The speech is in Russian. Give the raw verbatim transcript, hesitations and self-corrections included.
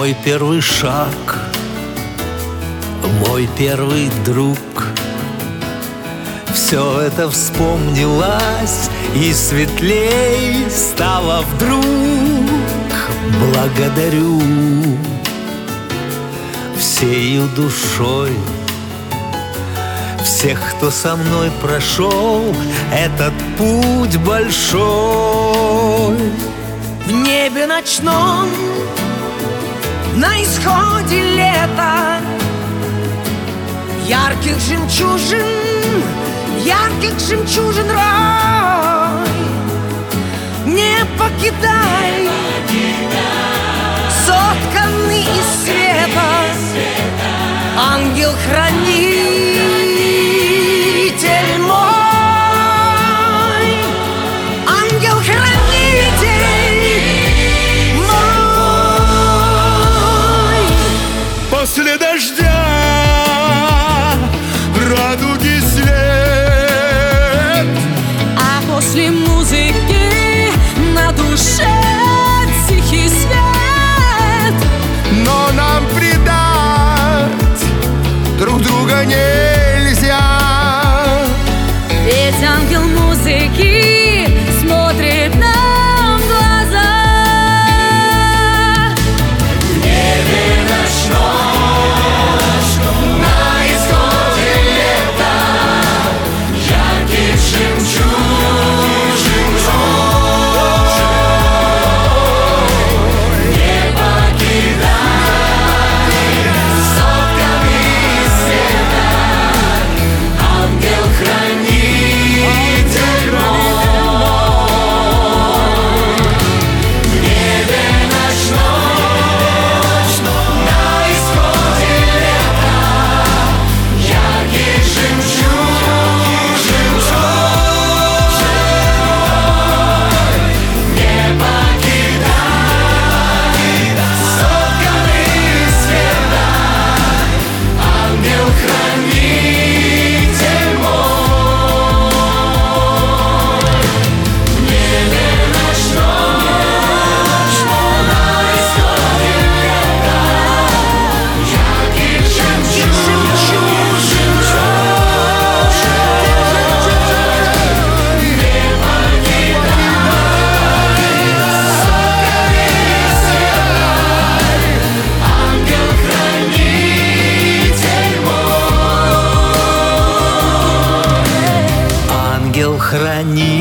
Мой первый шаг, мой первый друг. Все это вспомнилось и светлей стало вдруг. Благодарю всею душой всех, кто со мной прошел этот путь большой. В небе ночном, на исходе лета, ярких жемчужин, ярких жемчужин рой. Не покидай, сотканный из света, ангел-хранитель мой, ангел-хранитель мой. После дождя радуги свет, А после музыки на душе тихий свет. но нам предать друг друга нельзя. Ведь ангел музыки смотрит нам в глаза. В небе ночном, на исходе лета, ярких жемчужин рой. Не покидай, сотканный из света, ангел-хранитель мой. В небе ночном, на исходе лета, ярких жемчужин рой. Не покидай, сотканный из света, ангел-хранитель мой. В небе ночном, на исходе лета, ярких жемчужин рой. Не покидай, сотканный из света, ангел-хранитель мой. Ангел-хранитель